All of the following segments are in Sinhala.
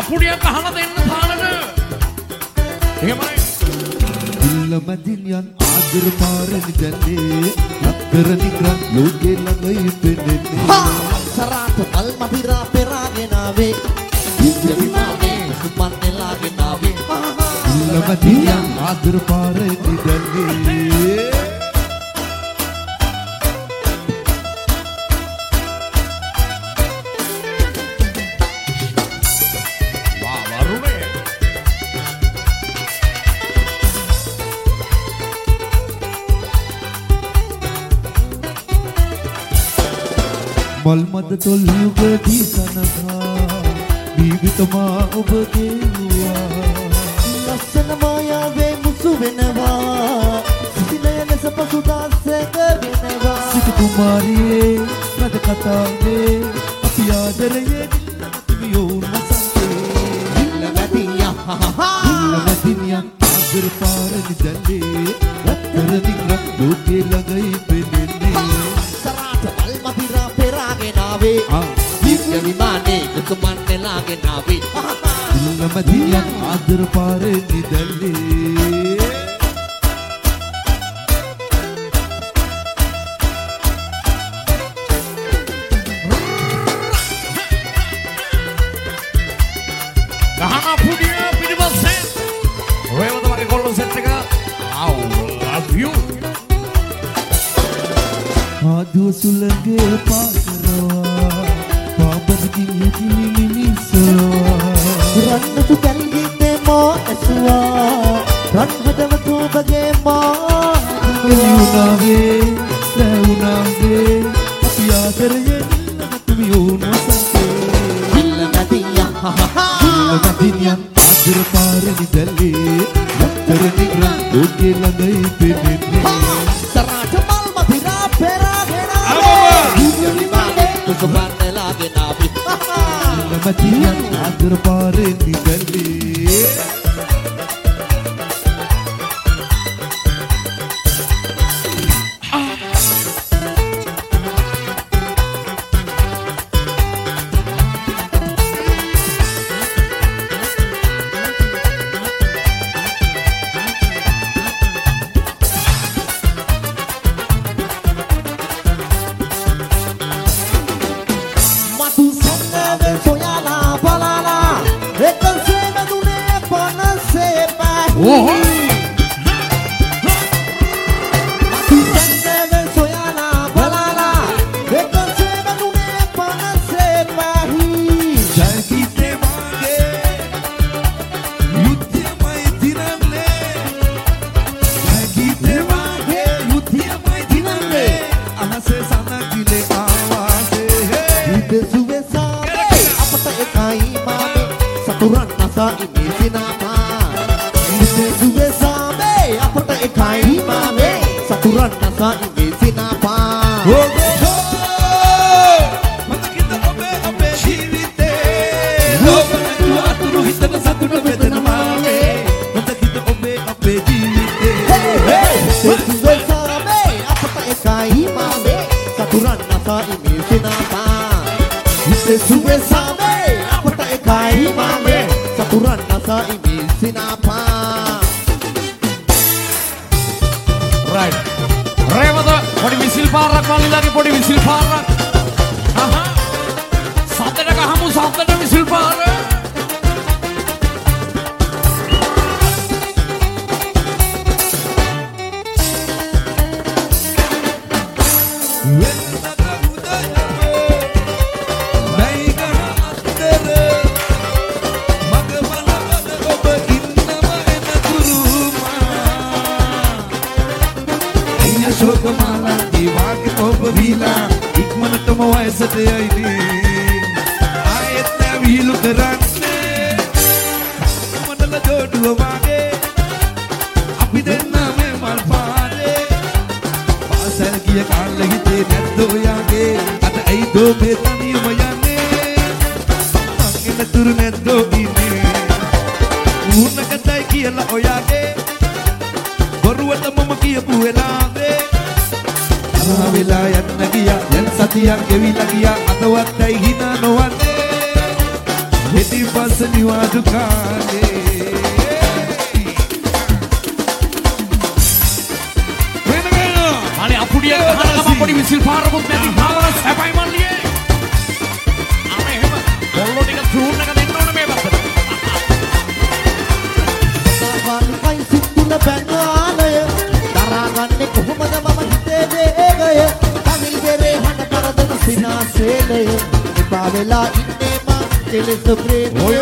පුඩියක් අහලා දෙන්න තාලට. එහෙමයි. ඉල්ලමදින්යන් ආදර පාරනි දැන්නේ අත්තර නිග්‍රහ ලෝකේ ළඟයි පෙනෙන්නේ. සරාට අල්මදිරා පෙරාගෙන ආවේ. දිව්‍ය විමානේ සුමන් නෙලාගෙන ආවේ. ඉල්ලමදින්යන් ආදර පාරනි දැන්නේ මල්මද තොල් යුගදී සනහා ජීවිතමා ඔබ ගෙවුවා ලස්සන මායාවේ මුසු වෙනවා සිසිලය ලෙස පසුදාසක වෙනවා සිටු කුමාරියේ රජ කතාවේ අපි ආදරයේ දිවියෝ මසන්තේ ඉල්ලමැදියා ඉල්ලමැදියා ආදර පාරනි දැන්නේ රත්තර නිග්‍රහ ලෝකේ ළඟයි පෙනෙන්නේ දිව්‍ය විමානේ සුමන් නෙලාගෙන ආවේ. ඉල්ලමදින්යන් ආදර පාරනි දැන්නේ ගහන පුඩිය පිටිපස්සේ රේවත වගේ කොල්ලෝ සෙට් එක. I love you. ආදුව සුළඟේ පාකරවා පාබදකින් හිතිනි මිනිස්සවා රන්නතු කැල්ගින්නේ මෝ ඇසුවා රන් හදවත ඔබගේ මා එළියුණාගේ ලැවුණාගේ අපි ආදරයේ තුමියෝ නොසන්තේ ඉල්ලමැදියා ඉල්ලමදින්යන් ආදර පාරනි දැල්ලේ රත්තර නිග්‍රහ ලෝකේ ළඟයි පෙනෙන්නේ සරාට මල්මදිරා පෙරාගෙන ආවේ. දිව්‍ය විමානේ සුමන් නෙලාගෙන ආවේ. ඉල්ලමදින්යන් ආදර පාරනි දැල්ලේ පිටිපස්ස නිවාඩු කාලේ අනේ අපුඩිය ගහන ගම පොඩි විසිල් පාරකුත් නැති භාවන සැපයි මල්ලියේ. අනේ එහෙම බොල්ලෝ ටික ට්‍රූන් එක දෙන්න ඕන මේ පැත්තට. සාවානිකයි සිත්තුල පැන්නාලය දරාගන්නේ කොහොමද මම හිතේ වේගය තමිල් බෙරේ හඬ පරදන සිනාසේලය එපා වෙලා ඉන්නේ මං කෙලෙස ප්‍රේමය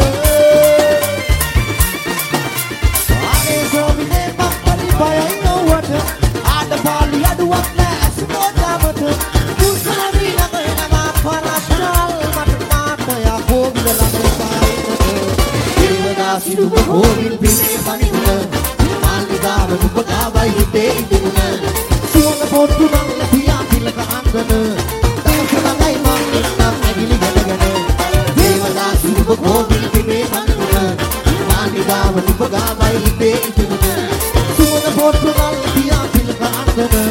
ආනේ සෝවිනේ මං පරිපයයි නොවට ආඩ පාලි අඩුවක් නෑ ඇසුනෝ දාමට දුසාවි ළඟ එනවා පරස්කල් මට මාතයා කෝවිල ළඟ පායිනට දේවදාසි දුක කෝවිල් පිනේ පනින්න මාලිගාව දුක ගාවයි හිතේ ඉදින්න සුවඳ පොට්ටු නම් පියා පිලක අංගන දවසලඟයි මං එන්නම් ඇගිලි ගැනගෙන දේවදාසි දුක කෝවිල් පිනේ පනින්න මාලිගාව දුක ගාවයි හිතේ ඉදින්න සුවඳ පොට්ටු නම් පියා පිලක අංගන